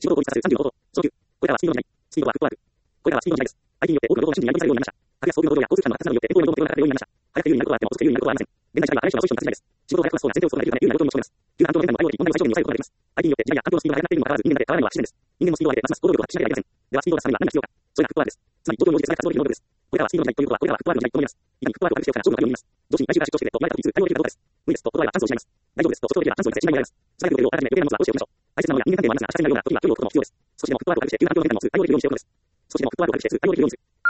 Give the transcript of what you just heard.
仕事を効率化する35方法。昇級。これからはスピードの時代。スピードはフットワーク。これからはスピードの時代です。IT によって多くの労働が瞬時にやり取りされるようになりました。格安装備の労働や交通機関の発達などによって、多くの労働が可能によって早く有利になることはあっても、遅くて有利になることはありません。現代社会はあらゆる場所をの達時代です。仕事を早くこなす方が先手を取るため有利な状況に持ち込みます。急な環境の変化も IoT、問題を最小限に抑えることができます。IT によって時代や環境のスピードが速くなっているにもかかわらず、人間だけ変わらないのは不自然です。人間のスピードを上げて、ますます行動力を発揮しなければいけません。では、スピードを出すためには何が必要か。それがフットワークです。つまり、東京の技術が活動的な能力です。これからはスピードの時代ということは、これからはフットワークの時代となります。いかにフットワークを回復しておくか勝負の鍵を握ります。上司に来週から出張してくれと言われた時に対応できるかどうかです。無理ですと断ればチャンスを失います。大丈夫ですとちょっとできればチャンスを見つけ信頼を得られます。素早く予定を改めて予定の持つはどうしておきましょう。大切なものや人間関係もありますが、明日になるような時には距離を置くことも必要です。少しでもフットワークを回復して急な環境の変化を持つ対応できるようにしておくことです。少しでもフットワークを回復して急な環境を回復する